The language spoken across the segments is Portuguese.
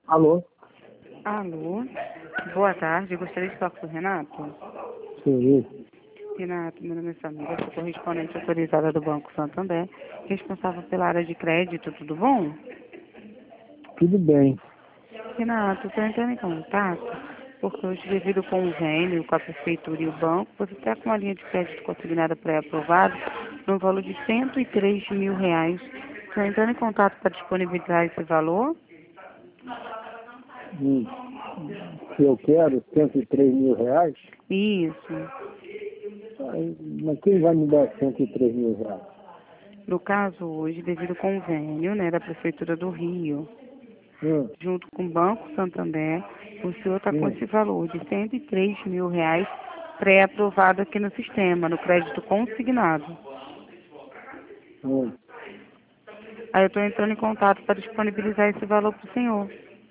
Alô? Alô, boa tarde. Gostaria de falar com o Renato. Sim, Renato, meu nome é Samira, sou correspondente autorizada do Banco Santander, responsável pela área de crédito, tudo bom? tudo bem. Renato, estou entrando em contato porque hoje, devido ao convênio com a Prefeitura e o banco, você está com uma linha de crédito consignada pré-aprovada no valor de R$ 103.000. Estou entrando em contato para disponibilizar esse valor? E se eu quero R$ 103.000, Isso. mas quem vai me dar R$ 103.000? No caso, hoje, devido ao convênio, né, da Prefeitura do Rio, Hum, junto com o Banco Santander, o senhor está com hum, esse valor de R$ 103.000 pré-aprovado aqui no sistema, no crédito consignado. hum. Aí eu estou entrando em contato para disponibilizar esse valor para o senhor.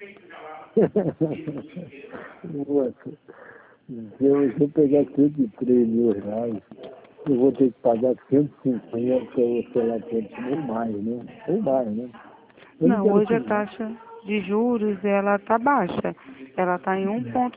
Nossa, se eu pegar R$ 103.000, eu vou ter que pagar 150 ou sei lá quanto, ou mais, né? Ou mais, né? Eu não Não, quero hoje a que taxa de juros, ela está baixa. Ela está em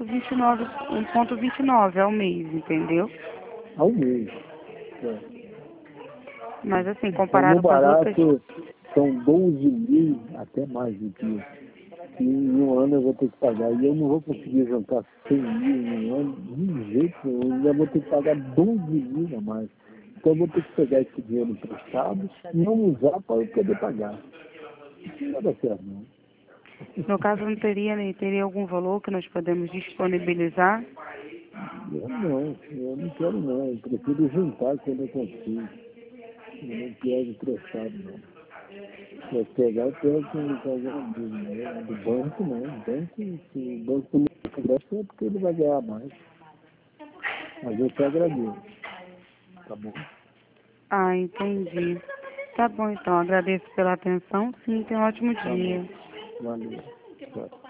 1,29 ao mês, entendeu? ao mês. É. Mas assim, Então, no comparado com as outras. barato, são 12 mil, até mais do que isso. E em um ano eu vou ter que pagar. E eu não vou conseguir juntar 100 mil em um ano, de jeito nenhum. Eu ainda vou ter que pagar 12 mil a mais. Então eu vou ter que pegar esse dinheiro emprestado e não usar para eu poder pagar. Isso não vai dar certo, não. No caso, não teria, né, teria algum valor que nós podemos disponibilizar? Eu não quero não. Eu prefiro juntar quando eu consigo. Eu não quero emprestado, não. Se eu pegar, eu pego com algum amigo meu. Do banco, não. Se o banco não empresta, é porque ele vai ganhar mais. Mas eu te agradeço. Tá bom? Ah, entendi. Tá bom, então. Agradeço pela atenção. Sim, tenha um ótimo Tá bom. dia. Valeu. Tchau.